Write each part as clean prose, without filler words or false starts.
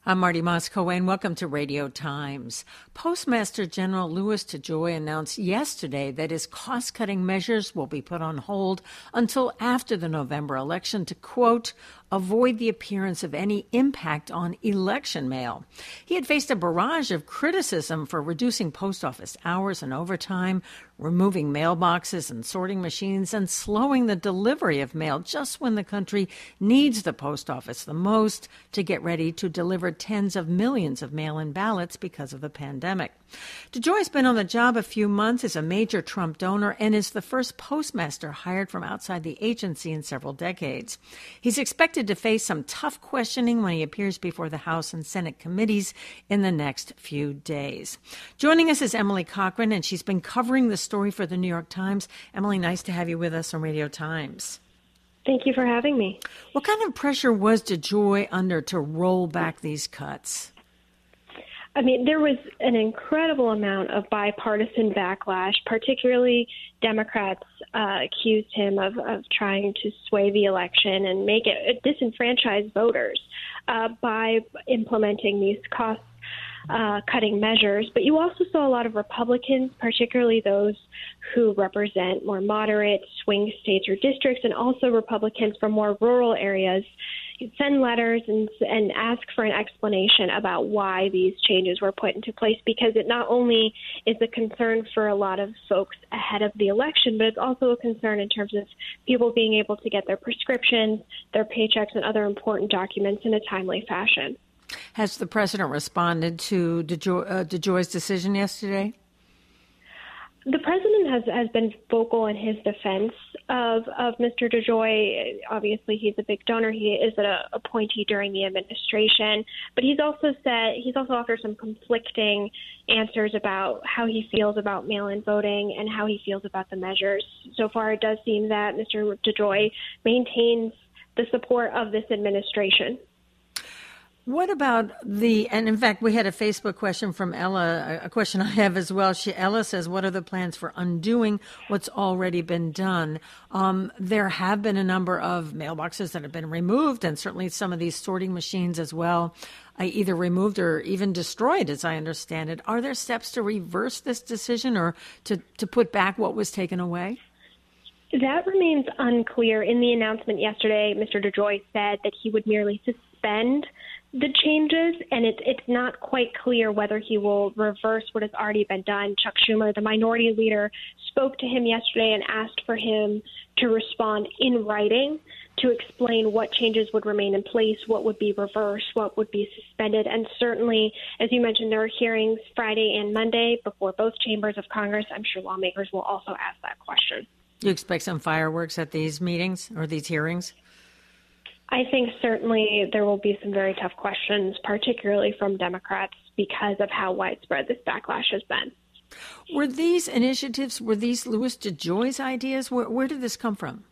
I'm Marty Moscow, and welcome to Radio Times. Postmaster General Louis DeJoy announced yesterday that his cost-cutting measures will be put on hold until after the November election to, quote, avoid the appearance of any impact on election mail. He had faced a barrage of criticism for reducing post office hours and overtime, removing mailboxes and sorting machines, and slowing the delivery of mail just when the country needs the post office the most to get ready to deliver tens of millions of mail-in ballots because of the pandemic. DeJoy's been on the job a few months as a major Trump donor and is the first postmaster hired from outside the agency in several decades. He's expected to face some tough questioning when he appears before the House and Senate committees in the next few days. Joining us is Emily Cochran, and she's been covering the story for the New York Times. Emily, nice to have you with us on Radio Times. Thank you for having me. What kind of pressure was DeJoy under to roll back these cuts? I mean, there was an incredible amount of bipartisan backlash, particularly Democrats accused him of trying to sway the election and make it disenfranchise voters by implementing these cost-cutting measures. But you also saw a lot of Republicans, particularly those who represent more moderate swing states or districts, and also Republicans from more rural areas, send letters and ask for an explanation about why these changes were put into place, because it not only is a concern for a lot of folks ahead of the election, but it's also a concern in terms of people being able to get their prescriptions, their paychecks, and other important documents in a timely fashion. Has the president responded to DeJoy's decision yesterday? The president has been vocal in his defense of Mr. DeJoy. Obviously, he's a big donor. He is an appointee during the administration, but he's also offered some conflicting answers about how he feels about mail-in voting and how he feels about the measures. So far, it does seem that Mr. DeJoy maintains the support of this administration. What about and in fact, we had a Facebook question from Ella, a question I have as well. Ella says, what are the plans for undoing what's already been done? There have been a number of mailboxes that have been removed, and certainly some of these sorting machines as well, either removed or even destroyed, as I understand it. Are there steps to reverse this decision or to put back what was taken away? That remains unclear. In the announcement yesterday, Mr. DeJoy said that he would merely suspend the changes, and it's not quite clear whether he will reverse what has already been done. Chuck Schumer, the minority leader, spoke to him yesterday and asked for him to respond in writing to explain what changes would remain in place, what would be reversed, what would be suspended. And certainly, as you mentioned, there are hearings Friday and Monday before both chambers of Congress. I'm sure lawmakers will also ask that question. Do you expect some fireworks at these meetings or these hearings? I think certainly there will be some very tough questions, particularly from Democrats, because of how widespread this backlash has been. Were these initiatives, Louis DeJoy's ideas? Where did this come from?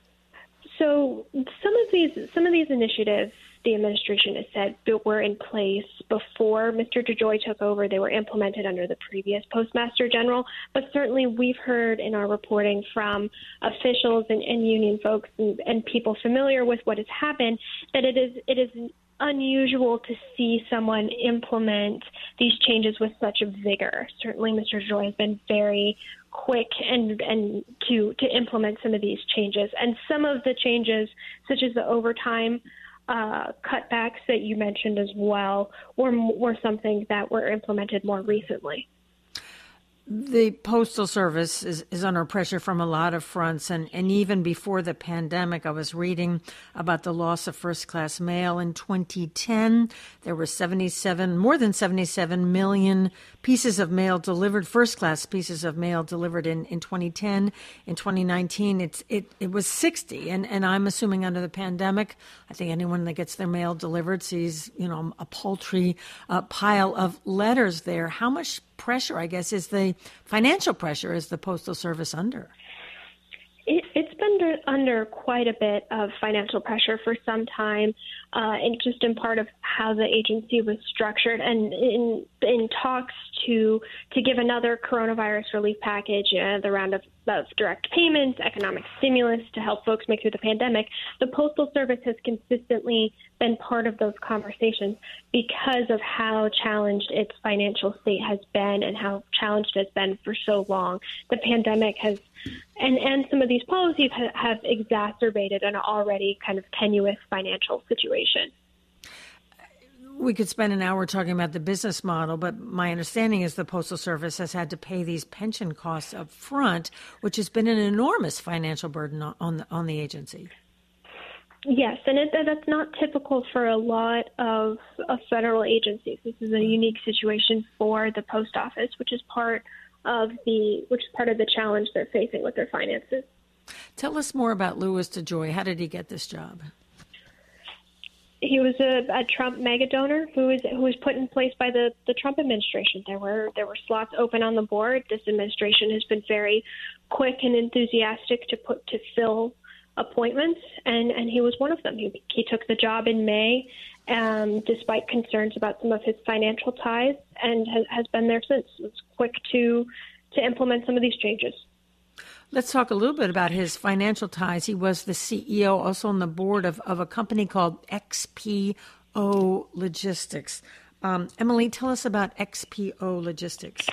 So some of these initiatives, the administration has said, were in place before Mr. DeJoy took over. They were implemented under the previous Postmaster General. But certainly we've heard in our reporting from officials and union folks and people familiar with what has happened that it is unusual to see someone implement these changes with such a vigor. Certainly Mr. DeJoy has been very quick and to implement some of these changes. And some of the changes, such as the overtime cutbacks that you mentioned as well, were something that were implemented more recently. The Postal Service is under pressure from a lot of fronts, and even before the pandemic, I was reading about the loss of first-class mail in 2010. There were more than 77 million pieces of mail delivered, first-class pieces of mail delivered in 2010. In 2019, it was 60, and I'm assuming under the pandemic, I think anyone that gets their mail delivered sees, a paltry pile of letters there. How much pressure, I guess, is the financial pressure is the Postal Service under? It's been under quite a bit of financial pressure for some time, and just in part of how the agency was structured, and in talks to give another coronavirus relief package, the round of direct payments, economic stimulus to help folks make through the pandemic. The Postal Service has consistently been part of those conversations because of how challenged its financial state has been and how challenged it has been for so long. The pandemic has, and some of these policies have exacerbated an already kind of tenuous financial situation. We could spend an hour talking about the business model, but my understanding is the Postal Service has had to pay these pension costs up front, which has been an enormous financial burden on the agency. Yes, and that's not typical for a lot of federal agencies. This is a unique situation for the post office, which is part of the challenge they're facing with their finances. Tell us more about Louis DeJoy. How did he get this job? He was a Trump mega donor who was put in place by the Trump administration. There were slots open on the board. This administration has been very quick and enthusiastic to fill appointments, and he was one of them. He took the job in May, despite concerns about some of his financial ties, and has been there since. It was quick to implement some of these changes. Let's talk a little bit about his financial ties. He was the CEO, also on the board of a company called XPO Logistics. Emily, tell us about XPO Logistics.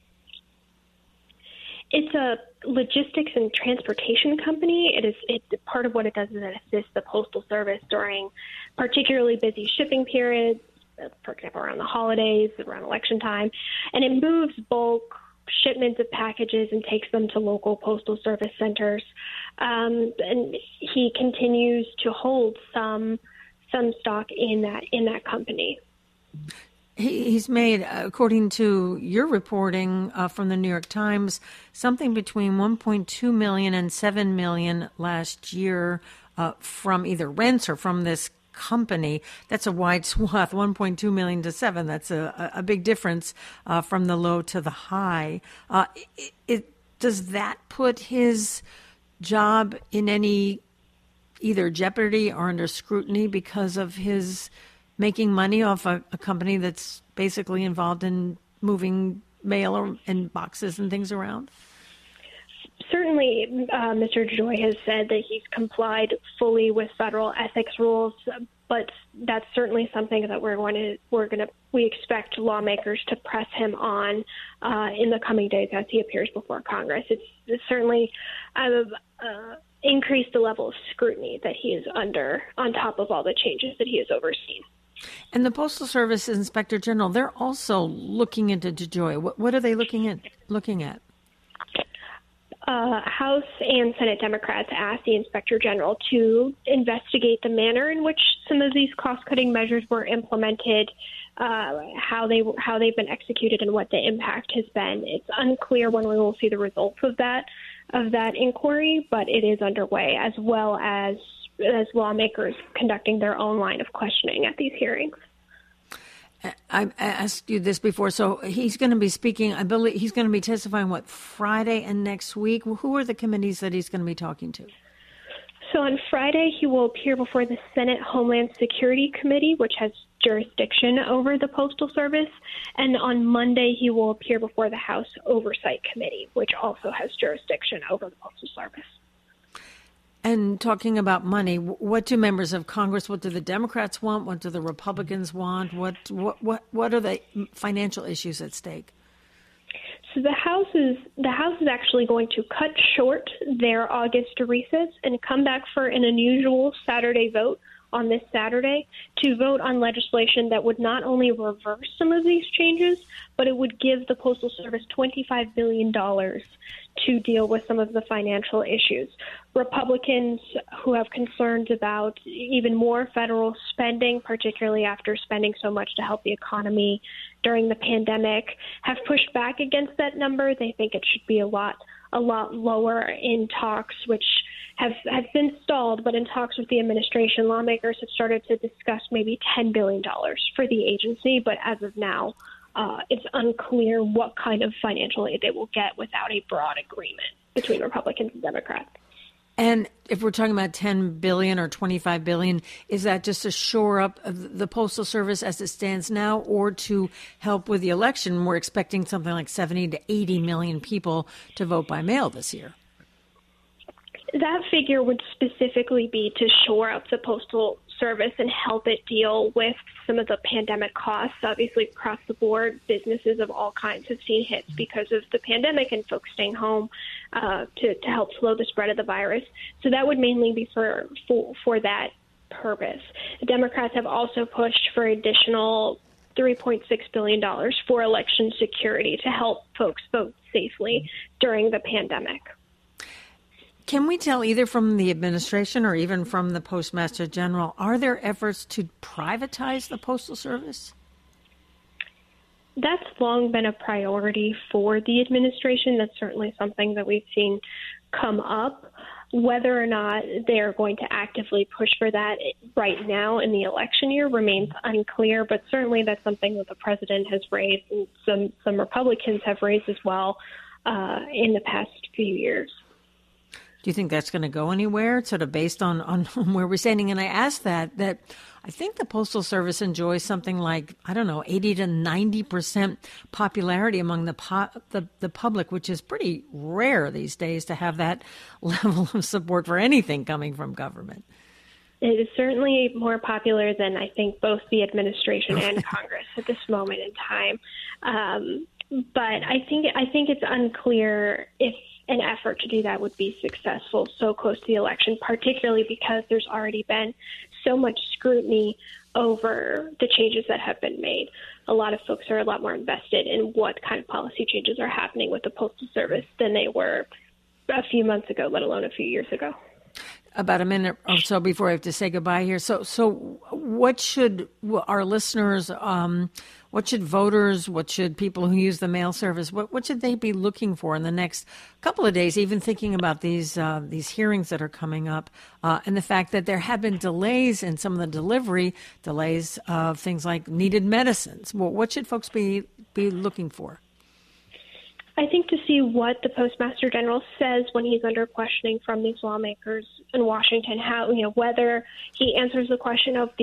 It's a logistics and transportation company. Part of what it does is it assists the Postal Service during particularly busy shipping periods, for example, around the holidays, around election time, and it moves bulk shipments of packages and takes them to local postal service centers. And he continues to hold some stock in that company. He's made, according to your reporting from the New York Times, something between $1.2 million and $7 million last year from either rents or from this company. That's a wide swath, 1.2 million to 7. That's a big difference from the low to the high. Does that put his job in any either jeopardy or under scrutiny because of his making money off a company that's basically involved in moving mail and boxes and things around? Certainly, Mr. DeJoy has said that he's complied fully with federal ethics rules, but that's certainly something that we expect lawmakers to press him on in the coming days as he appears before Congress. It's certainly increased the level of scrutiny that he is under, on top of all the changes that he has overseen. And the Postal Service Inspector General, they're also looking into DeJoy. What are they looking at? House and Senate Democrats asked the Inspector General to investigate the manner in which some of these cost-cutting measures were implemented, how they've been executed, and what the impact has been. It's unclear when we will see the results of that inquiry, but it is underway, as well as lawmakers conducting their own line of questioning at these hearings. I asked you this before, so he's going to be speaking, I believe he's going to be testifying, Friday and next week? Who are the committees that he's going to be talking to? So on Friday, he will appear before the Senate Homeland Security Committee, which has jurisdiction over the Postal Service. And on Monday, he will appear before the House Oversight Committee, which also has jurisdiction over the Postal Service. And talking about money, what do members of Congress, what do the Democrats want? What do the Republicans want? What are the financial issues at stake? So the House is actually going to cut short their August recess and come back for an unusual Saturday vote on this Saturday to vote on legislation that would not only reverse some of these changes, but it would give the Postal Service $25 billion to deal with some of the financial issues. Republicans who have concerns about even more federal spending, particularly after spending so much to help the economy during the pandemic, have pushed back against that number. They think it should be a lot lower in talks, which have been stalled, but in talks with the administration, lawmakers have started to discuss maybe $10 billion for the agency, but as of now, it's unclear what kind of financial aid they will get without a broad agreement between Republicans and Democrats. And if we're talking about $10 billion or $25 billion, is that just to shore up the Postal Service as it stands now, or to help with the election? We're expecting something like 70 to 80 million people to vote by mail this year. That figure would specifically be to shore up the Postal Service and help it deal with some of the pandemic costs. Obviously, across the board, businesses of all kinds have seen hits because of the pandemic and folks staying home to help slow the spread of the virus. So that would mainly be for that purpose. The Democrats have also pushed for additional $3.6 billion for election security to help folks vote safely during the pandemic. Can we tell, either from the administration or even from the Postmaster General, are there efforts to privatize the Postal Service? That's long been a priority for the administration. That's certainly something that we've seen come up. Whether or not they're going to actively push for that right now in the election year remains unclear, but certainly that's something that the president has raised and some Republicans have raised as well in the past few years. Do you think that's going to go anywhere, sort of based on where we're standing? And I ask that I think the Postal Service enjoys something like, 80 to 90% popularity among the public, which is pretty rare these days to have that level of support for anything coming from government. It is certainly more popular than I think both the administration and Congress at this moment in time. But I think it's unclear if an effort to do that would be successful so close to the election, particularly because there's already been so much scrutiny over the changes that have been made. A lot of folks are a lot more invested in what kind of policy changes are happening with the Postal Service than they were a few months ago, let alone a few years ago. About a minute or so before I have to say goodbye here. So what should our listeners, what should voters, what should people who use the mail service, what should they be looking for in the next couple of days, even thinking about these hearings that are coming up, and the fact that there have been delays in some of the delays of things like needed medicines? Well, what should folks be looking for? I think to see what the Postmaster General says when he's under questioning from these lawmakers in Washington, whether he answers the question of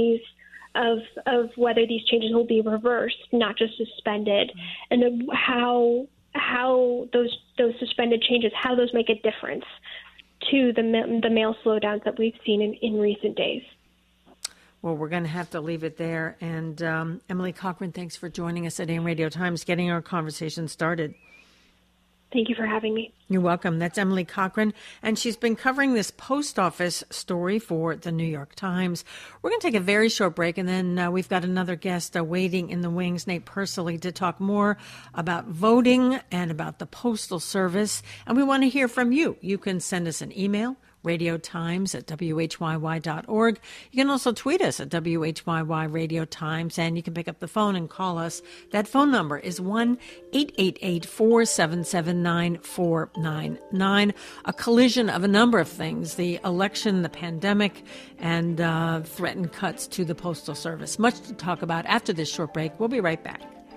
whether these changes will be reversed, not just suspended, and then how those suspended changes, how those make a difference to the mail slowdowns that we've seen in recent days. Well, we're going to have to leave it there. And Emily Cochrane, thanks for joining us at AM Radio Times, getting our conversation started. Thank you for having me. You're welcome. That's Emily Cochrane, and she's been covering this post office story for the New York Times. We're going to take a very short break, and then we've got another guest waiting in the wings, Nate Persily, to talk more about voting and about the Postal Service. And we want to hear from you. You can send us an email, radiotimes@whyy.org. You can also tweet us at WHYY Radio Times, and you can pick up the phone and call us. That phone number is 1-888-477-9499. A collision of a number of things: the election, the pandemic, and threatened cuts to the Postal Service. Much to talk about after this short break. We'll be right back.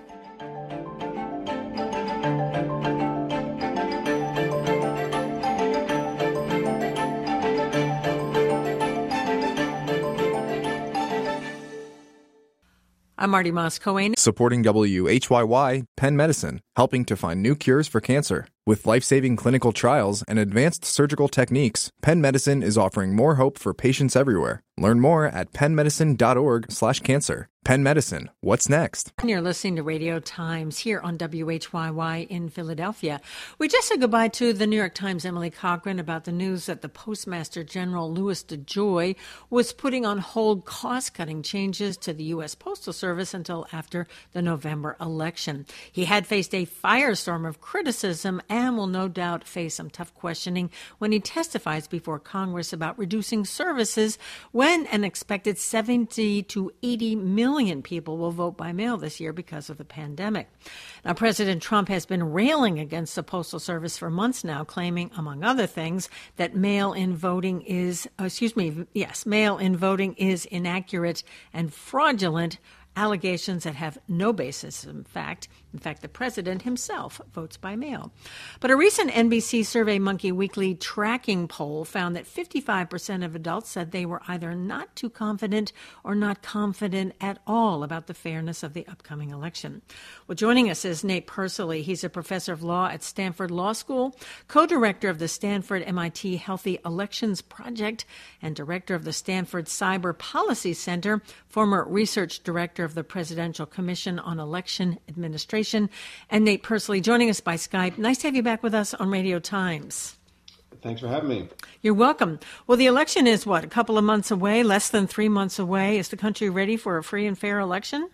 I'm Marty Moss-Cohen. Supporting WHYY, Penn Medicine, helping to find new cures for cancer. With life-saving clinical trials and advanced surgical techniques, Penn Medicine is offering more hope for patients everywhere. Learn more at pennmedicine.org/cancer. Penn Medicine, what's next? You're listening to Radio Times here on WHYY in Philadelphia. We just said goodbye to the New York Times' Emily Cochrane about the news that the Postmaster General, Louis DeJoy, was putting on hold cost-cutting changes to the U.S. Postal Service until after the November election. He had faced a firestorm of criticism and will no doubt face some tough questioning when he testifies before Congress about reducing services when an expected 70 to 80 million people will vote by mail this year because of the pandemic. Now, President Trump has been railing against the Postal Service for months now, claiming, among other things, that mail-in voting is inaccurate and fraudulent, allegations that have no basis in fact. In fact, the president himself votes by mail. But a recent NBC SurveyMonkey Weekly tracking poll found that 55% of adults said they were either not too confident or not confident at all about the fairness of the upcoming election. Well, joining us is Nate Persily. He's a professor of law at Stanford Law School, co-director of the Stanford MIT Healthy Elections Project, and director of the Stanford Cyber Policy Center, former research director of the Presidential Commission on Election Administration. And Nate Persily joining us by Skype. Nice to have you back with us on Radio Times. Thanks for having me. You're welcome. Well, the election is, a couple of months away, less than 3 months away. Is the country ready for a free and fair election?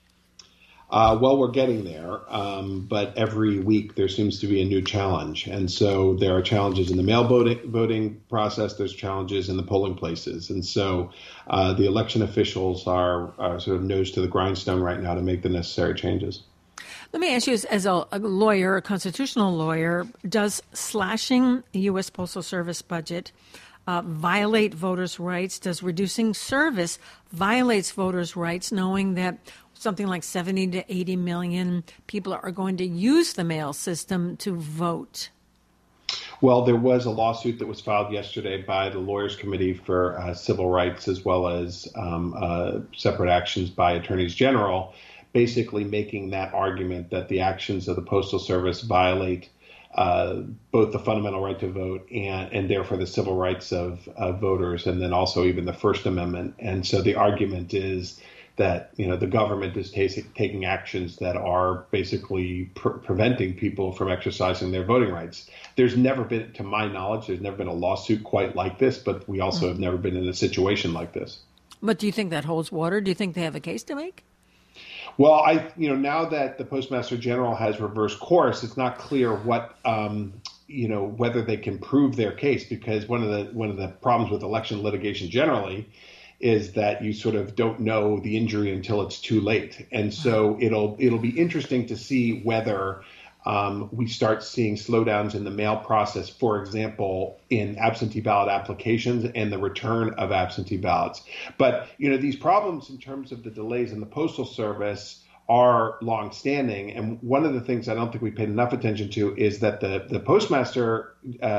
Well, we're getting there, but every week there seems to be a new challenge. And so there are challenges in the mail voting process. There's challenges in the polling places. And so the election officials are sort of nose to the grindstone right now to make the necessary changes. Let me ask you, as a lawyer, a constitutional lawyer, does slashing the U.S. Postal Service budget violate voters' rights? Does reducing service violates voters' rights, knowing that something like 70 to 80 million people are going to use the mail system to vote? Well, there was a lawsuit that was filed yesterday by the Lawyers Committee for Civil Rights, as well as separate actions by attorneys general, basically making that argument that the actions of the Postal Service violate both the fundamental right to vote and therefore the civil rights of voters, and then also even the First Amendment. And so the argument is that, the government is taking actions that are basically preventing people from exercising their voting rights. There's never been, to my knowledge, there's never been a lawsuit quite like this, but we also have never been in a situation like this. But do you think that holds water? Do you think they have a case to make? Well, now that the Postmaster General has reversed course, it's not clear what, whether they can prove their case, because one of the problems with election litigation generally is that you sort of don't know the injury until it's too late. And so it'll be interesting to see whether we start seeing slowdowns in the mail process, for example, in absentee ballot applications and the return of absentee ballots. But, these problems in terms of the delays in the Postal Service are longstanding. And one of the things I don't think we paid enough attention to is that the postmaster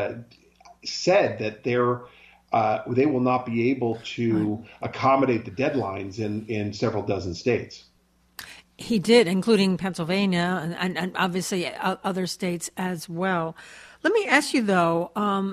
said that they will not be able to accommodate the deadlines in several dozen states. He did, including Pennsylvania and obviously other states as well. Let me ask you, though,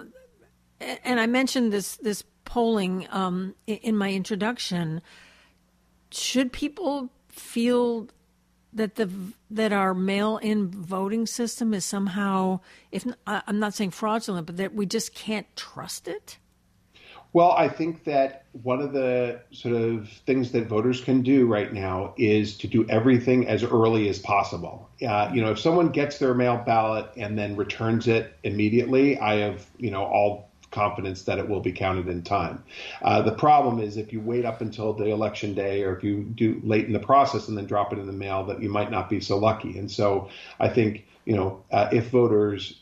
and I mentioned this polling in my introduction. Should people feel that our mail-in voting system is somehow, I'm not saying fraudulent, but that we just can't trust it? Well, I think that one of the sort of things that voters can do right now is to do everything as early as possible. If someone gets their mail ballot and then returns it immediately, I have, all confidence that it will be counted in time. The problem is if you wait up until the election day, or if you do late in the process and then drop it in the mail, that you might not be so lucky. And so I think, if voters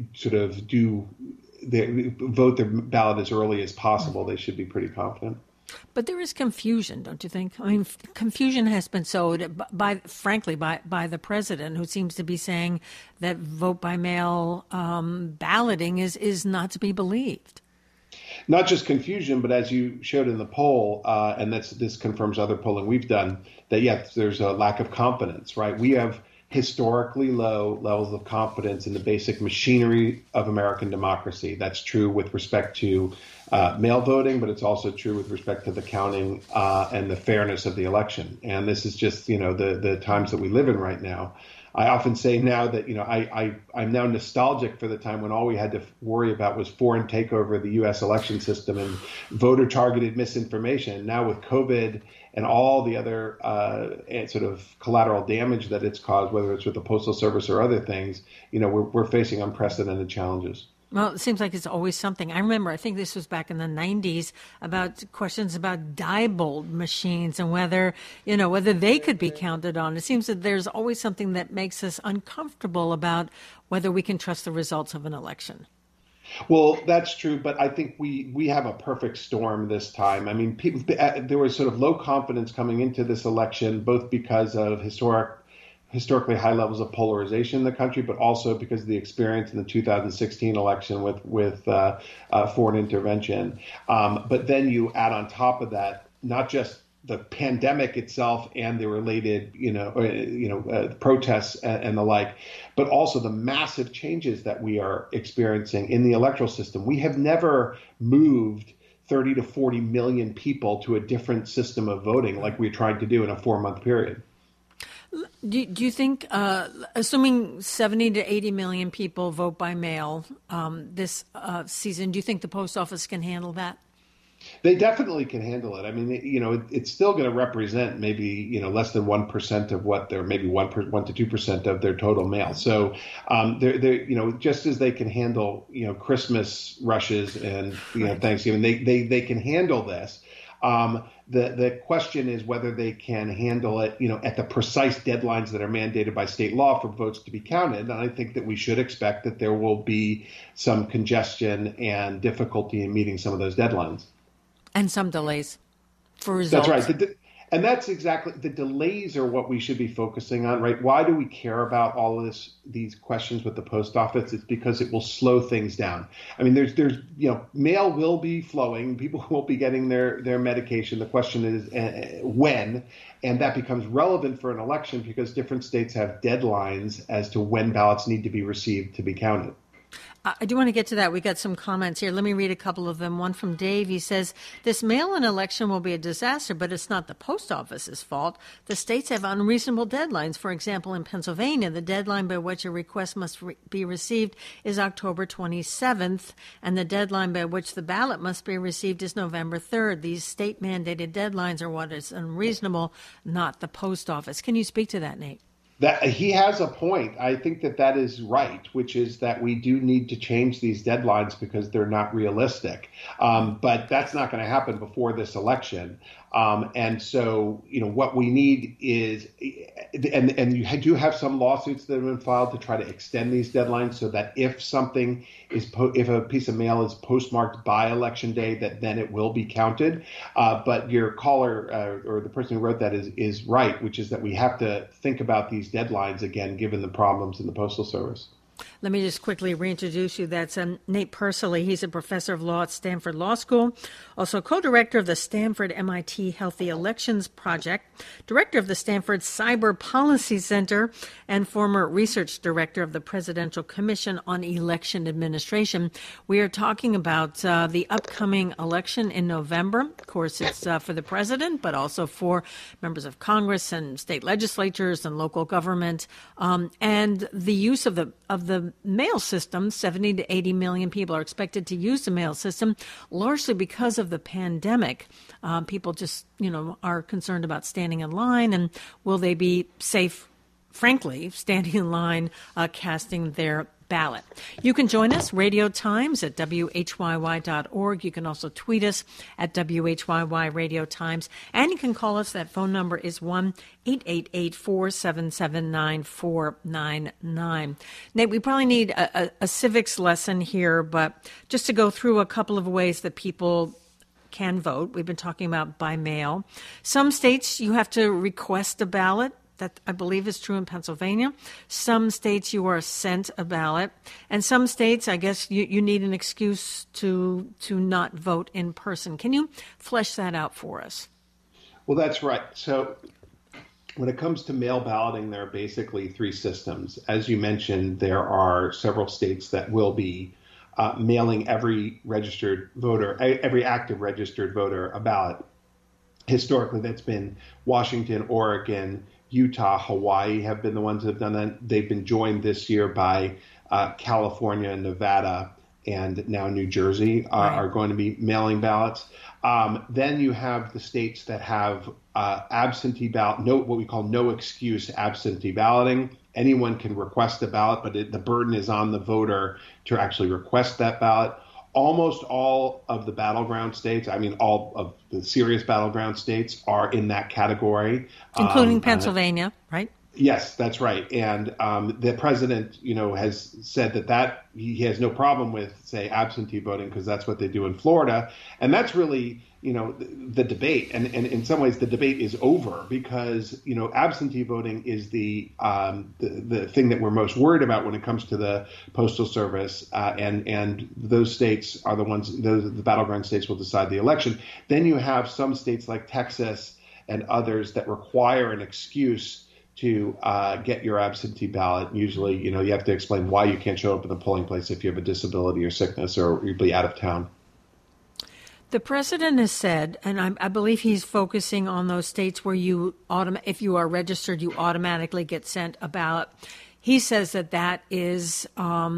vote their ballot as early as possible, they should be pretty confident. But there is confusion, don't you think? I mean, confusion has been sowed by the president, who seems to be saying that vote by mail balloting is not to be believed. Not just confusion, but as you showed in the poll, and this confirms other polling we've done, that yes, there's a lack of confidence, right? We have historically low levels of confidence in the basic machinery of American democracy. That's true with respect to mail voting, but it's also true with respect to the counting and the fairness of the election. And this is just, the times that we live in right now. I often say now that, I'm now nostalgic for the time when all we had to worry about was foreign takeover of the U.S. election system and voter-targeted misinformation. Now with COVID and all the other sort of collateral damage that it's caused, whether it's with the Postal Service or other things, we're facing unprecedented challenges. Well, it seems like it's always something. I remember, I think this was back in the 90s, about questions about Diebold machines and whether they could be counted on. It seems that there's always something that makes us uncomfortable about whether we can trust the results of an election. Well, that's true, but I think we have a perfect storm this time. I mean, there was sort of low confidence coming into this election, both because of historically high levels of polarization in the country, but also because of the experience in the 2016 election with foreign intervention. But then you add on top of that, not just the pandemic itself and the related, protests and the like, but also the massive changes that we are experiencing in the electoral system. We have never moved 30 to 40 million people to a different system of voting like we're trying to do in a 4-month period. Do you think, assuming 70 to 80 million people vote by mail this season, do you think the post office can handle that? They definitely can handle it. I mean, it's still going to represent maybe, less than 1% of what they're, maybe 1 to 2% of their total mail. So they're just as they can handle, Christmas rushes and, Thanksgiving, they can handle this. The question is whether they can handle it, at the precise deadlines that are mandated by state law for votes to be counted. And I think that we should expect that there will be some congestion and difficulty in meeting some of those deadlines. And some delays for results. That's right. And that's exactly, the delays are what we should be focusing on, right? Why do we care about all of these questions with the post office? It's because it will slow things down. I mean, there's mail will be flowing. People will be getting their medication. The question is when, and that becomes relevant for an election because different states have deadlines as to when ballots need to be received to be counted. I do want to get to that. We got some comments here. Let me read a couple of them. One from Dave. He says, this mail-in election will be a disaster, but it's not the post office's fault. The states have unreasonable deadlines. For example, in Pennsylvania, the deadline by which a request must be received is October 27th, and the deadline by which the ballot must be received is November 3rd. These state-mandated deadlines are what is unreasonable, not the post office. Can you speak to that, Nate? That he has a point. I think that is right, which is that we do need to change these deadlines because they're not realistic. But that's not going to happen before this election. And so, what we need is, and you do have some lawsuits that have been filed to try to extend these deadlines so that if something is, if a piece of mail is postmarked by election day, that then it will be counted. But your caller or the person who wrote that is right, which is that we have to think about these deadlines again, given the problems in the Postal Service. Let me just quickly reintroduce you. That's Nate Persily. He's a professor of law at Stanford Law School, also co-director of the Stanford MIT Healthy Elections Project, director of the Stanford Cyber Policy Center, and former research director of the Presidential Commission on Election Administration. We are talking about the upcoming election in November. Of course, it's for the president, but also for members of Congress and state legislatures and local government, and the use of the mail system. 70 to 80 million people are expected to use the mail system, largely because of the pandemic. People just, are concerned about standing in line, and will they be safe, frankly, standing in line, casting their ballot. You can join us, Radio Times at WHYY.org. You can also tweet us at WHYY Radio Times. And you can call us. That phone number is 1-888-477-9499. Nate, we probably need a civics lesson here, but just to go through a couple of ways that people can vote. We've been talking about by mail. Some states you have to request a ballot. That I believe is true in Pennsylvania. Some states you are sent a ballot, and some states, I guess, you need an excuse to not vote in person. Can you flesh that out for us? Well, that's right. So when it comes to mail balloting, there are basically three systems. As you mentioned, there are several states that will be mailing every registered voter, every active registered voter, a ballot. Historically, that's been Washington, Oregon, Utah, Hawaii have been the ones that have done that. They've been joined this year by California, Nevada, and now New Jersey are going to be mailing ballots. Then you have the states that have absentee ballot, what we call no excuse absentee balloting. Anyone can request a ballot, but the burden is on the voter to actually request that ballot. Almost all of the battleground states, all of the serious battleground states are in that category. Including Pennsylvania, right? Yes, that's right. And the president, has said that he has no problem with, say, absentee voting because that's what they do in Florida. And that's really, the debate. And in some ways, the debate is over because, absentee voting is the thing that we're most worried about when it comes to the Postal Service. And those states are the ones, the battleground states will decide the election. Then you have some states like Texas and others that require an excuse to get your absentee ballot. Usually, you have to explain why you can't show up at the polling place if you have a disability or sickness or you'll be out of town. The president has said, and I believe he's focusing on those states where if you are registered, you automatically get sent a ballot. He says that is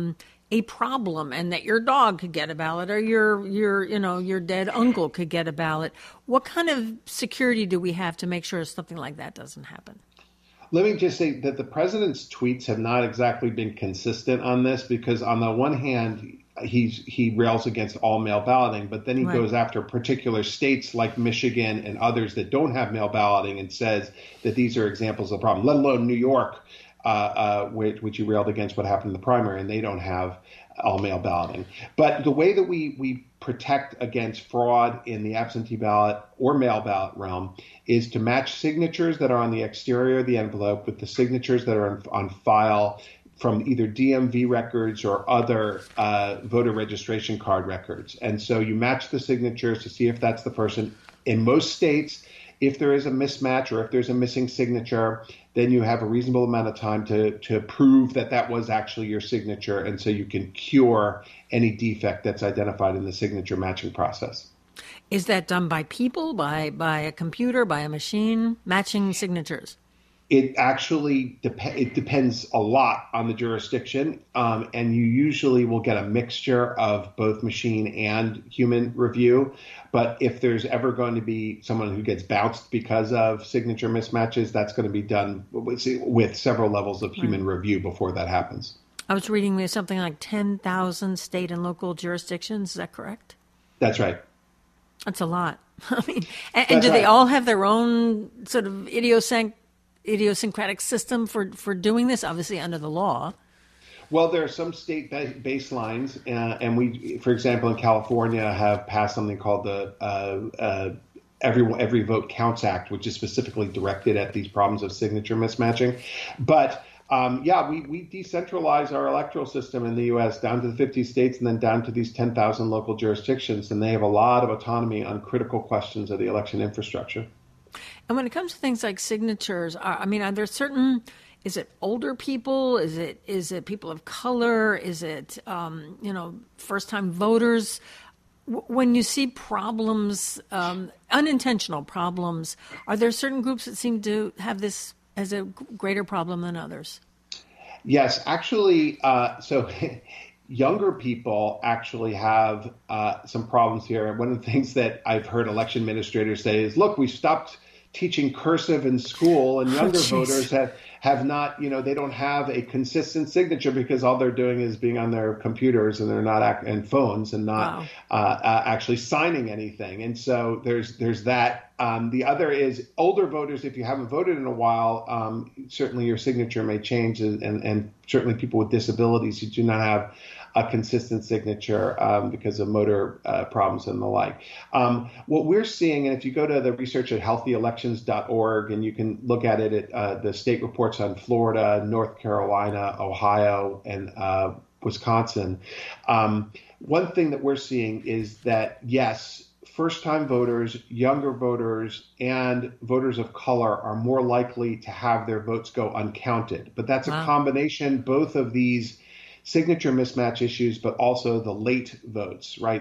a problem and that your dog could get a ballot or your dead uncle could get a ballot. What kind of security do we have to make sure something like that doesn't happen? Let me just say that the president's tweets have not exactly been consistent on this because on the one hand, he rails against all mail balloting, but then he goes after particular states like Michigan and others that don't have mail balloting and says that these are examples of the problem, let alone New York, which he railed against what happened in the primary, and they don't have all mail balloting. But the way that we protect against fraud in the absentee ballot or mail ballot realm is to match signatures that are on the exterior of the envelope with the signatures that are on file from either DMV records or other voter registration card records. And so you match the signatures to see if that's the person. In most states, if there is a mismatch or if there's a missing signature, then you have a reasonable amount of time to prove that was actually your signature. And so you can cure any defect that's identified in the signature matching process. Is that done by people, by a computer, by a machine, matching signatures? It actually it depends a lot on the jurisdiction, and you usually will get a mixture of both machine and human review. But if there's ever going to be someone who gets bounced because of signature mismatches, that's going to be done with several levels of human review before that happens. I was reading there's something like 10,000 state and local jurisdictions. Is that correct? That's right. That's a lot. I mean, and do they all have their own sort of idiosyncratic system for doing this, obviously under the law? Well, there are some state baselines, and we, for example, in California, have passed something called the Every Vote Counts Act, which is specifically directed at these problems of signature mismatching. But we decentralize our electoral system in the U.S. down to the 50 states and then down to these 10,000 local jurisdictions, and they have a lot of autonomy on critical questions of the election infrastructure. And when it comes to things like signatures, are there certain? Is it older people? Is it people of color? Is it first-time voters? When you see problems, unintentional problems, are there certain groups that seem to have this as a greater problem than others? Yes, actually, so younger people actually have some problems here. One of the things that I've heard election administrators say is, look, we stopped teaching cursive in school, and younger voters have not, they don't have a consistent signature because all they're doing is being on their computers and they're not and phones and not actually signing anything. And so there's that. The other is older voters. If you haven't voted in a while, certainly your signature may change, and certainly people with disabilities who do not have a consistent signature because of motor problems and the like. What we're seeing, and if you go to the research at healthyelections.org, and you can look at it at the state reports on Florida, North Carolina, Ohio, and Wisconsin, one thing that we're seeing is that, yes, first-time voters, younger voters, and voters of color are more likely to have their votes go uncounted. But that's a combination, both of these signature mismatch issues, but also the late votes, right?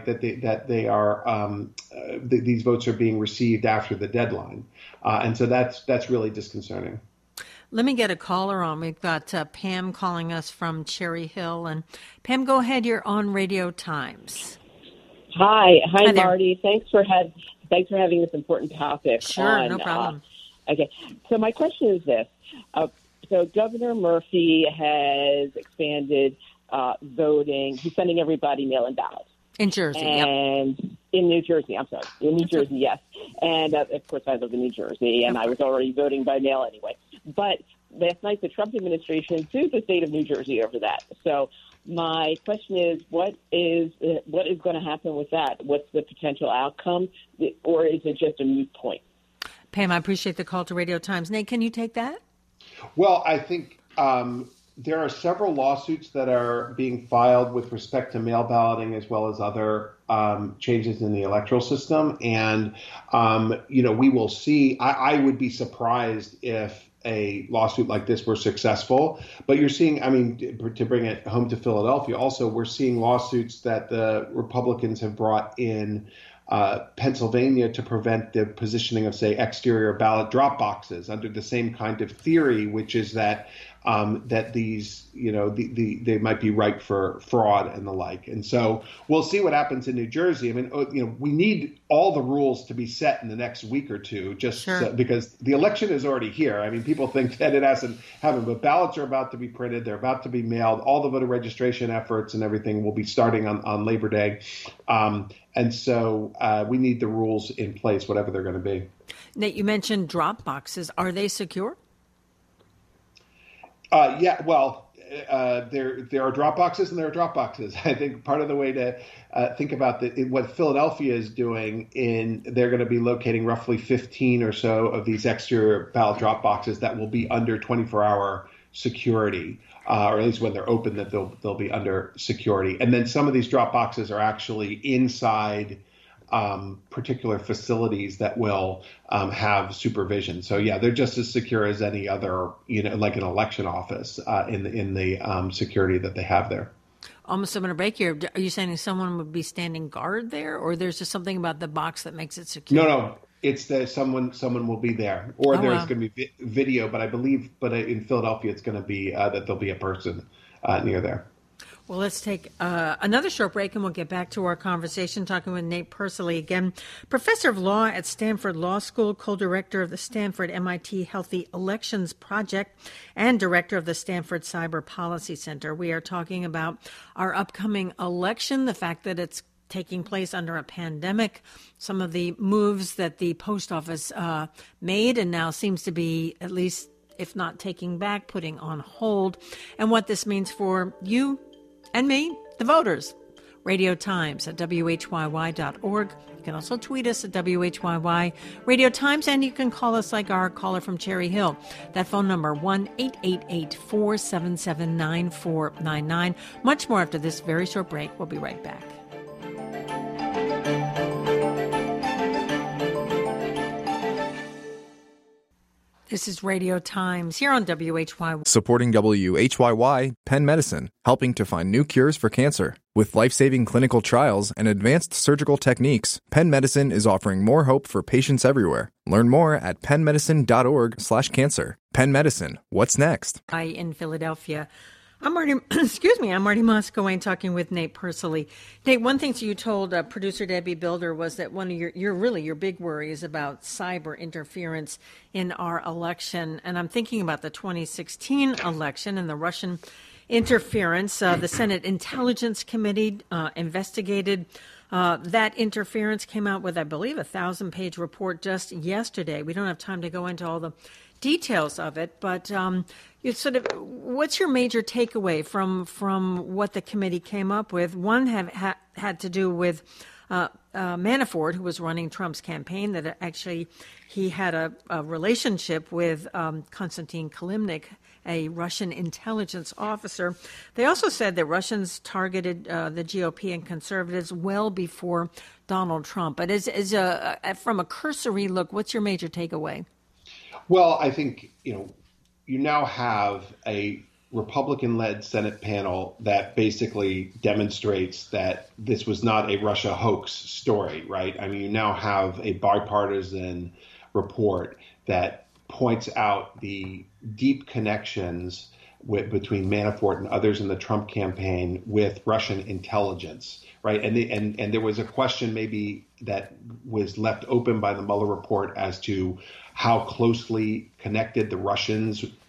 These votes are being received after the deadline, and so that's really disconcerting. Let me get a caller on. We've got Pam calling us from Cherry Hill, and Pam, go ahead. You're on Radio Times. Hi, Marty. Thanks for having this important topic. Sure, no problem. Okay, so my question is this: so Governor Murphy has expanded voting. He's sending everybody mail-in ballots. In Jersey, and in New Jersey, I'm sorry. In New Jersey, yes. And, of course, I live in New Jersey, and I was already voting by mail anyway. But last night the Trump administration sued the state of New Jersey over that. So my question is, what is going to happen with that? What's the potential outcome, or is it just a moot point? Pam, I appreciate the call to Radio Times. Nate, can you take that? Well, I think there are several lawsuits that are being filed with respect to mail balloting as well as other changes in the electoral system. And, we will see. I would be surprised if a lawsuit like this were successful. But you're seeing, to bring it home to Philadelphia, also, we're seeing lawsuits that the Republicans have brought in Pennsylvania to prevent the positioning of, say, exterior ballot drop boxes under the same kind of theory, which is that that these, they might be ripe for fraud and the like. And so we'll see what happens in New Jersey. We need all the rules to be set in the next week or two, because the election is already here. People think that it hasn't happened, but ballots are about to be printed. They're about to be mailed. All the voter registration efforts and everything will be starting on Labor Day. And so we need the rules in place, whatever they're going to be. Nate, you mentioned drop boxes. Are they secure? There are drop boxes and there are drop boxes. I think part of the way to think about what Philadelphia is doing they're going to be locating roughly 15 or so of these exterior ballot drop boxes that will be under 24-hour security, or at least when they're open, that they'll be under security. And then some of these drop boxes are actually inside particular facilities that will have supervision. So they're just as secure as any other, like an election office in the security that they have there. Almost I'm going to break here. Are you saying someone would be standing guard there, or there's just something about the box that makes it secure? No. It's that someone will be there, or there's going to be video. But I believe, in Philadelphia, it's going to be that there'll be a person near there. Well, let's take another short break, and we'll get back to our conversation, talking with Nate Persily again, professor of law at Stanford Law School, co-director of the Stanford MIT Healthy Elections Project, and director of the Stanford Cyber Policy Center. We are talking about our upcoming election, the fact that it's taking place under a pandemic, some of the moves that the post office made and now seems to be, at least if not taking back, putting on hold, and what this means for you and me, the voters. Radio Times at WHYY.org. You can also tweet us at WHYY Radio Times, and you can call us like our caller from Cherry Hill. That phone number, 1-888-477-9499. Much more after this very short break. We'll be right back. This is Radio Times here on WHYY. Supporting WHYY, Penn Medicine, helping to find new cures for cancer. With life-saving clinical trials and advanced surgical techniques, Penn Medicine is offering more hope for patients everywhere. Learn more at pennmedicine.org/cancer. Penn Medicine, what's next? In Philadelphia. I'm Marty Moscow talking with Nate Persily. Nate, one thing you told producer Debbie Builder was that one of your big worry is about cyber interference in our election. And I'm thinking about the 2016 election and the Russian interference. The Senate Intelligence Committee investigated that interference, came out with, I believe, a 1,000-page report just yesterday. We don't have time to go into all the details of it, but what's your major takeaway from what the committee came up with? One had to do with Manafort, who was running Trump's campaign, that actually he had a relationship with Konstantin Kilimnik, a Russian intelligence officer. They also said that Russians targeted the GOP and conservatives well before Donald Trump. But from a cursory look, what's your major takeaway? Well, I think, you now have a Republican-led Senate panel that basically demonstrates that this was not a Russia hoax story, right? You now have a bipartisan report that points out the deep connections between Manafort and others in the Trump campaign with Russian intelligence, right? And there was a question maybe that was left open by the Mueller report as to how closely connected the Russians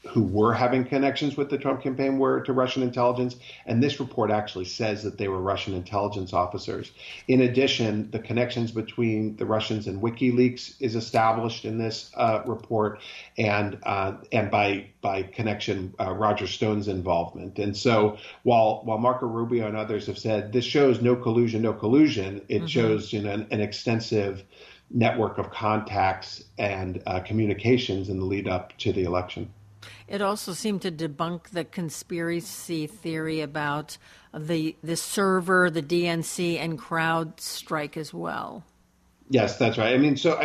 who were having connections with the Trump campaign were to Russian intelligence, and this report actually says that they were Russian intelligence officers. In addition, the connections between the Russians and WikiLeaks is established in this report, and by connection, Roger Stone's involvement. And so, while Marco Rubio and others have said this shows no collusion, it shows an extensive network of contacts and communications in the lead up to the election. It also seemed to debunk the conspiracy theory about the server, the DNC, and CrowdStrike as well. Yes, that's right. I mean, so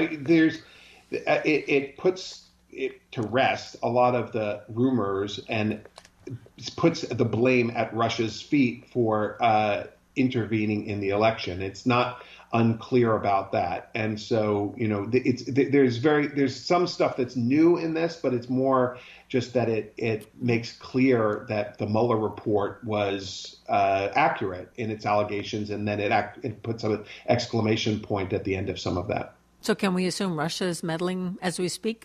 it puts it to rest a lot of the rumors and puts the blame at Russia's feet for intervening in the election. It's not unclear about that, and so there's some stuff that's new in this, but it's more just that it makes clear that the Mueller report was accurate in its allegations, and then it puts an exclamation point at the end of some of that. So can we assume Russia is meddling as we speak?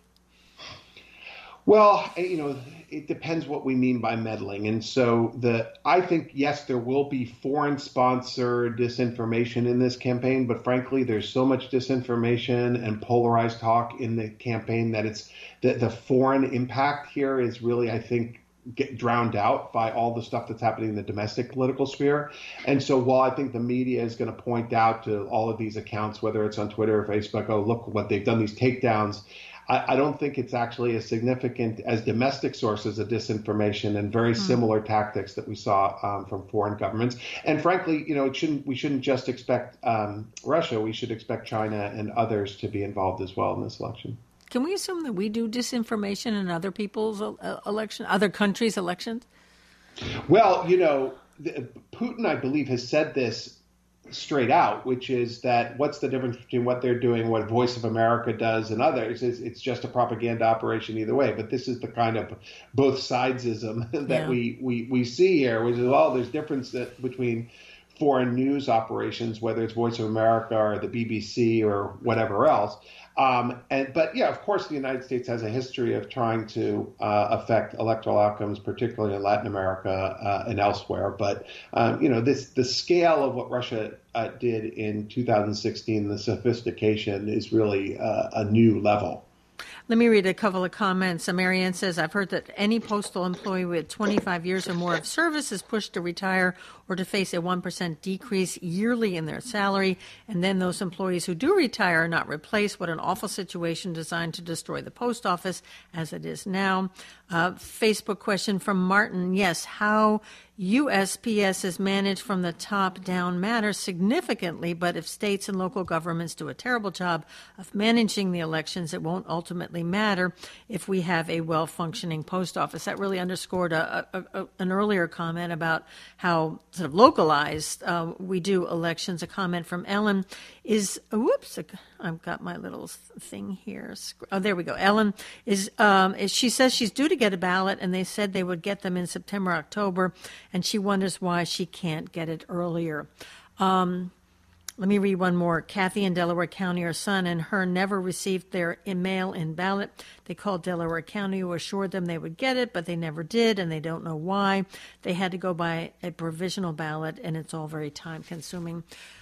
Well, it depends what we mean by meddling. And so I think, yes, there will be foreign-sponsored disinformation in this campaign, but frankly, there's so much disinformation and polarized talk in the campaign that the foreign impact here is really, I think, get drowned out by all the stuff that's happening in the domestic political sphere. And so while I think the media is going to point out to all of these accounts, whether it's on Twitter or Facebook, oh, look what they've done, these takedowns, I don't think it's actually as significant as domestic sources of disinformation and very similar tactics that we saw from foreign governments. And frankly, we shouldn't just expect Russia. We should expect China and others to be involved as well in this election. Can we assume that we do disinformation in other people's other countries' elections? Well, Putin, I believe, has said this straight out, which is that what's the difference between what they're doing, what Voice of America does, and others? It's just a propaganda operation either way. But this is the kind of both sidesism that we see here, which is, there's difference between foreign news operations, whether it's Voice of America or the BBC or whatever else. But of course, the United States has a history of trying to affect electoral outcomes, particularly in Latin America and elsewhere. But the scale of what Russia did in 2016, the sophistication is really a new level. Let me read a couple of comments. Marianne says, I've heard that any postal employee with 25 years or more of service is pushed to retire or to face a 1% decrease yearly in their salary. And then those employees who do retire are not replaced. What an awful situation designed to destroy the post office as it is now. Facebook question from Martin. Yes, how USPS is managed from the top down matters significantly, but if states and local governments do a terrible job of managing the elections, it won't ultimately matter if we have a well-functioning post office. That really underscored an earlier comment about how sort of localized we do elections. A comment from Ellen is, I've got my little thing here. Oh, there we go. Ellen she says she's due to get a ballot, and they said they would get them in September, October, and she wonders why she can't get it earlier. Let me read one more. Kathy in Delaware County, her son and her never received their mail-in ballot. They called Delaware County, who assured them they would get it, but they never did, and they don't know why. They had to go by a provisional ballot, and it's all very time-consuming.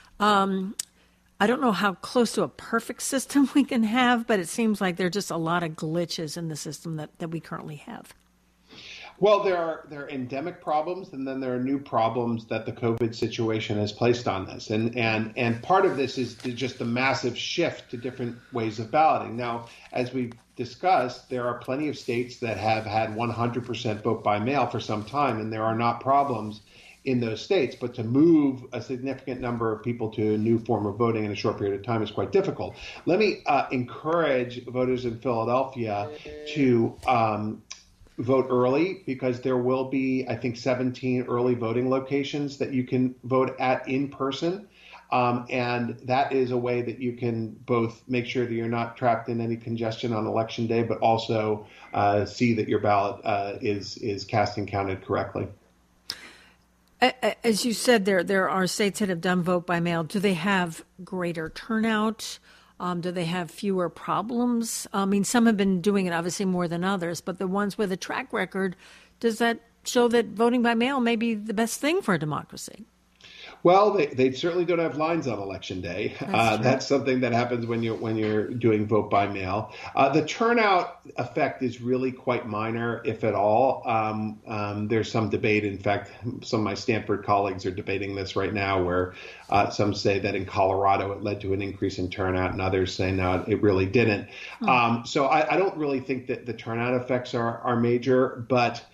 I don't know how close to a perfect system we can have, but it seems like there are just a lot of glitches in the system that we currently have. Well, there are endemic problems, and then there are new problems that the COVID situation has placed on this. And part of this is just the massive shift to different ways of balloting. Now, as we've discussed, there are plenty of states that have had 100% vote by mail for some time, and there are not problems in those states. But to move a significant number of people to a new form of voting in a short period of time is quite difficult. Let me encourage voters in Philadelphia to vote early, because there will be, I think, 17 early voting locations that you can vote at in person. And that is a way that you can both make sure that you're not trapped in any congestion on election day, but also see that your ballot is cast and counted correctly. As you said, there are states that have done vote by mail. Do they have greater turnout? Do they have fewer problems? I mean, some have been doing it obviously more than others, but the ones with a track record, does that show that voting by mail may be the best thing for a democracy? Well, they certainly don't have lines on Election Day. That's something that happens when you're doing vote by mail. The turnout effect is really quite minor, if at all. There's some debate. In fact, some of my Stanford colleagues are debating this right now, where some say that in Colorado it led to an increase in turnout, and others say no, it really didn't. So I don't really think that the turnout effects are major, but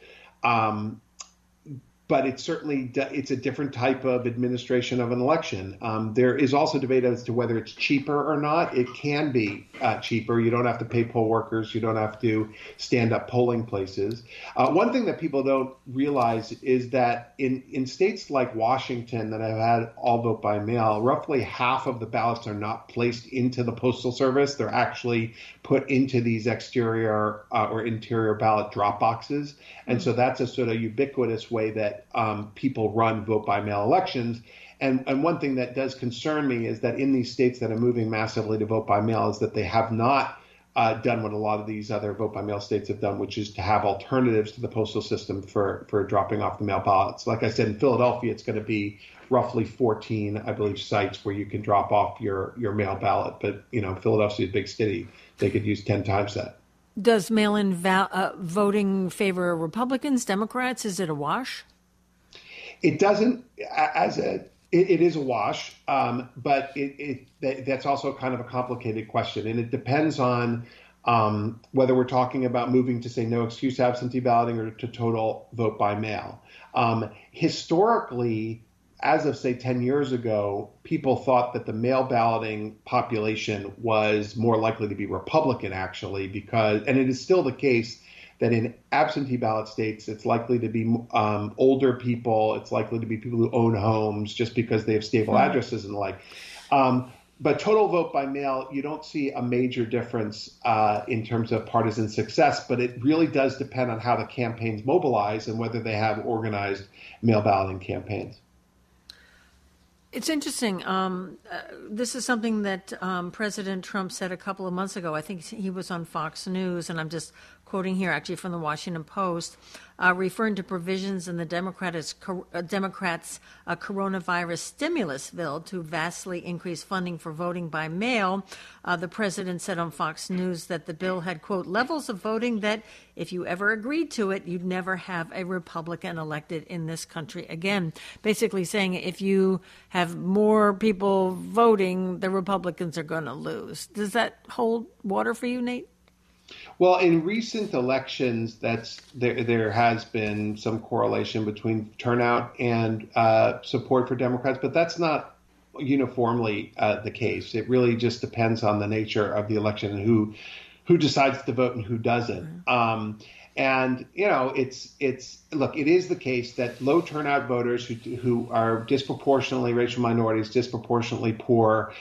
it's certainly it's a different type of administration of an election. There is also debate as to whether it's cheaper or not. It can be cheaper. You don't have to pay poll workers. You don't have to stand up polling places. One thing that people don't realize is that in states like Washington that have had all vote by mail, roughly half of the ballots are not placed into the Postal Service. They're actually put into these exterior or interior ballot drop boxes. And so that's a sort of ubiquitous way that people run vote by mail elections. And one thing that does concern me is that in these states that are moving massively to vote by mail is that they have not done what a lot of these other vote by mail states have done, which is to have alternatives to the postal system for dropping off the mail ballots. Like I said, in Philadelphia, it's going to be roughly 14, I believe, sites where you can drop off your mail ballot. But, Philadelphia is a big city. They could use 10 times that. Does mail-in voting favor Republicans, Democrats? Is it a wash? It doesn't. It is a wash, but that's also kind of a complicated question, and it depends on whether we're talking about moving to, say, no excuse absentee balloting or to total vote by mail. Historically, as of, say, 10 years ago, people thought that the mail balloting population was more likely to be Republican, actually, and it is still the case that in absentee ballot states, it's likely to be older people. It's likely to be people who own homes just because they have stable addresses and the like. But total vote by mail, you don't see a major difference in terms of partisan success, but it really does depend on how the campaigns mobilize and whether they have organized mail balloting campaigns. It's interesting. This is something that President Trump said a couple of months ago. I think he was on Fox News, and I'm just quoting here actually from the Washington Post, referring to provisions in the Democrats' coronavirus stimulus bill to vastly increase funding for voting by mail. The president said on Fox News that the bill had, quote, levels of voting that if you ever agreed to it, you'd never have a Republican elected in this country again. Basically saying if you have more people voting, the Republicans are going to lose. Does that hold water for you, Nate? Well, in recent elections, there has been some correlation between turnout and support for Democrats, but that's not uniformly the case. It really just depends on the nature of the election and who decides to vote and who doesn't. And look, it is the case that low turnout voters who are disproportionately racial minorities, disproportionately poor,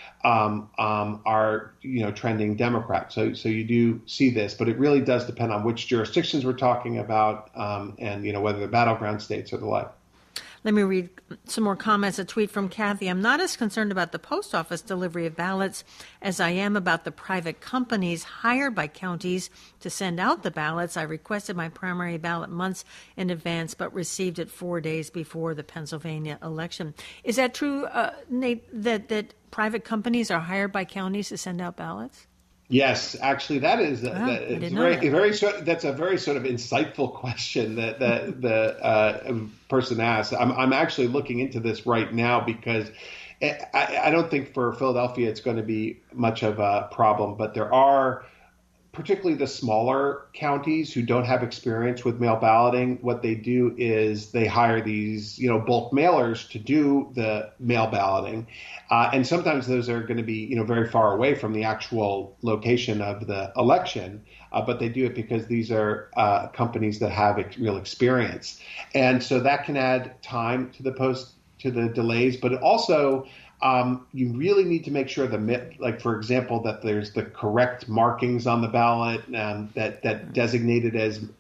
are trending Democrat. So you do see this, but it really does depend on which jurisdictions we're talking about, and whether they're battleground states or the like. Let me read some more comments. A tweet from Kathy. I'm not as concerned about the post office delivery of ballots as I am about the private companies hired by counties to send out the ballots. I requested my primary ballot months in advance, but received it 4 days before the Pennsylvania election. Is that true, Nate, that private companies are hired by counties to send out ballots? Yes, actually, that's a very sort of insightful question that the person asked. I'm actually looking into this right now because I don't think for Philadelphia it's going to be much of a problem, but there are, particularly the smaller counties who don't have experience with mail balloting. What they do is they hire these, bulk mailers to do the mail balloting. And sometimes those are going to be, very far away from the actual location of the election. But they do it because these are companies that have real experience. And so that can add time to the delays, but it also, you really need to make sure for example, that there's the correct markings on the ballot that designated as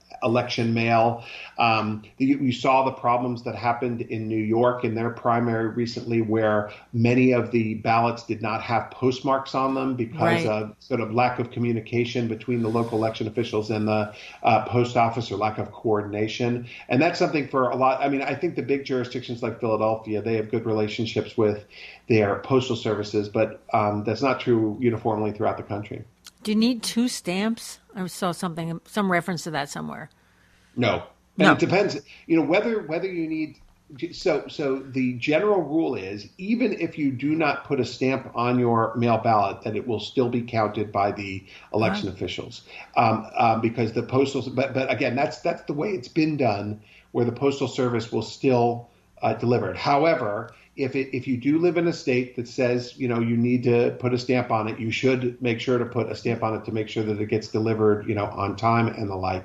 election mail. You saw the problems that happened in New York in their primary recently, where many of the ballots did not have postmarks on them because of sort of lack of communication between the local election officials and the post office, or lack of coordination. And that's something for a lot. I mean, I think the big jurisdictions like Philadelphia, they have good relationships with their postal services, but that's not true uniformly throughout the country. Do you need 2 stamps? I saw some reference to that somewhere. No. And it depends, whether you need. So the general rule is, even if you do not put a stamp on your mail ballot, that it will still be counted by the election officials, because the postal. But again, that's the way it's been done, where the postal service will still deliver it. However, if you do live in a state that says, you need to put a stamp on it, you should make sure to put a stamp on it to make sure that it gets delivered, on time and the like.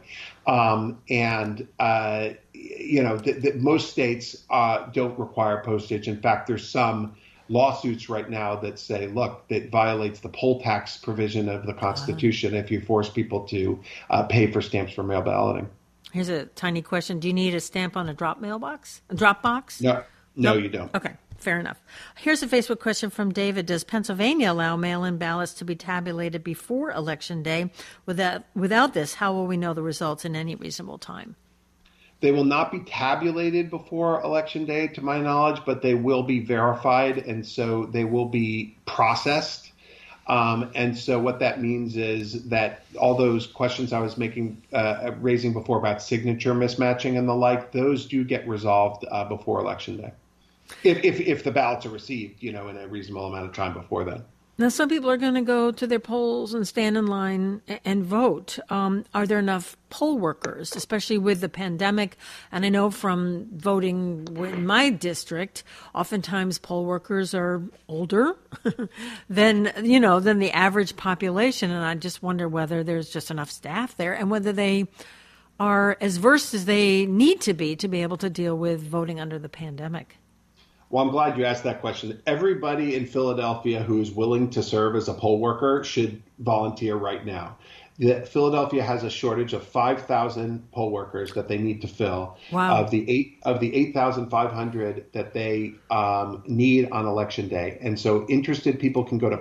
Most states don't require postage. In fact, there's some lawsuits right now that say, look, that violates the poll tax provision of the Constitution if you force people to pay for stamps for mail balloting. Here's a tiny question. Do you need a stamp on a drop box? No, nope. You don't. Okay, fair enough. Here's a Facebook question from David. Does Pennsylvania allow mail-in ballots to be tabulated before Election Day? Without this, how will we know the results in any reasonable time? They will not be tabulated before Election Day, to my knowledge, but they will be verified, and so they will be processed. And so what that means is that all those questions I was raising before about signature mismatching and the like, those do get resolved before Election Day, if the ballots are received, in a reasonable amount of time before then. Now, some people are going to go to their polls and stand in line and vote. Are there enough poll workers, especially with the pandemic? And I know from voting in my district, oftentimes poll workers are older than the average population. And I just wonder whether there's just enough staff there and whether they are as versed as they need to be able to deal with voting under the pandemic. Well, I'm glad you asked that question. Everybody in Philadelphia who is willing to serve as a poll worker should volunteer right now. Philadelphia has a shortage of 5,000 poll workers that they need to fill. Wow. Of the 8,500 that they need on Election Day. And so interested people can go to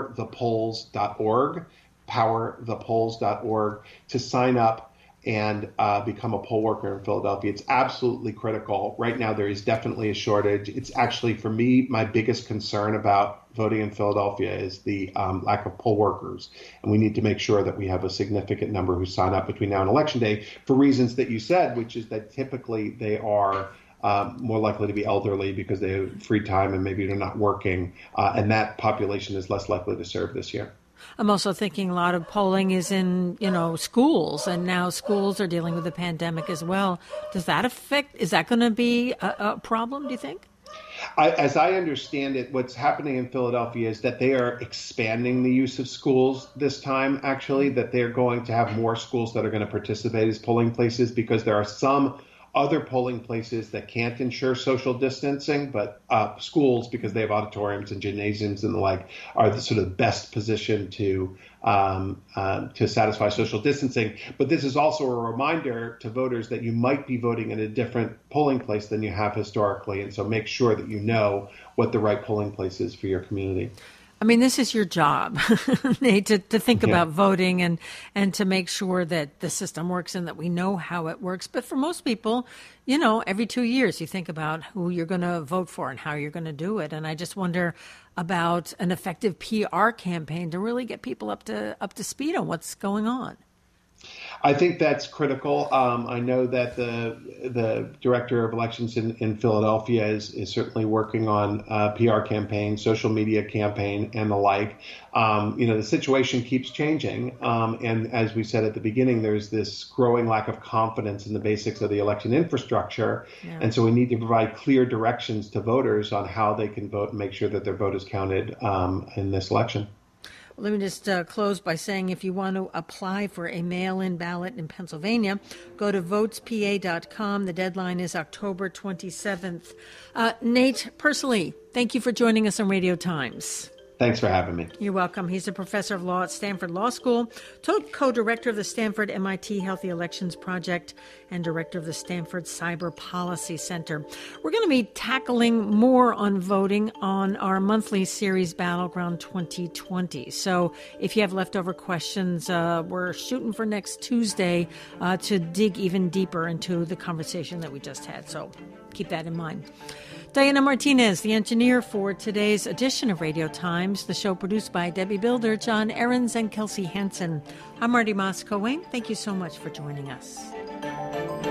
powerthepolls.org to sign up and become a poll worker in Philadelphia. It's absolutely critical. Right now, there is definitely a shortage. It's actually, for me, my biggest concern about voting in Philadelphia is the lack of poll workers. And we need to make sure that we have a significant number who sign up between now and Election Day for reasons that you said, which is that typically they are more likely to be elderly because they have free time and maybe they're not working. And that population is less likely to serve this year. I'm also thinking a lot of polling is in, schools, and now schools are dealing with the pandemic as well. Is that going to be a problem, do you think? As I understand it, what's happening in Philadelphia is that they are expanding the use of schools this time, actually, that they're going to have more schools that are going to participate as polling places because there are some other polling places that can't ensure social distancing, but schools, because they have auditoriums and gymnasiums and the like, are the sort of best position to satisfy social distancing. But this is also a reminder to voters that you might be voting in a different polling place than you have historically, and so make sure that you know what the right polling place is for your community. I mean, this is your job, Nate, to think about voting and to make sure that the system works and that we know how it works. But for most people, every 2 years you think about who you're going to vote for and how you're going to do it. And I just wonder about an effective PR campaign to really get people up to speed on what's going on. I think that's critical. I know that the director of elections in Philadelphia is certainly working on a PR campaign, social media campaign, and the like. The situation keeps changing. And as we said at the beginning, there's this growing lack of confidence in the basics of the election infrastructure. Yeah. And so we need to provide clear directions to voters on how they can vote and make sure that their vote is counted in this election. Let me just close by saying if you want to apply for a mail-in ballot in Pennsylvania, go to votespa.com. The deadline is October 27th. Nate Persily, thank you for joining us on Radio Times. Thanks for having me. You're welcome. He's a professor of law at Stanford Law School, co-director of the Stanford MIT Healthy Elections Project, and director of the Stanford Cyber Policy Center. We're going to be tackling more on voting on our monthly series Battleground 2020. So if you have leftover questions, we're shooting for next Tuesday to dig even deeper into the conversation that we just had. So keep that in mind. Diana Martinez, the engineer for today's edition of Radio Times, the show produced by Debbie Builder, John Ahrens, and Kelsey Hansen. I'm Marty Moscoe. Wayne, thank you so much for joining us.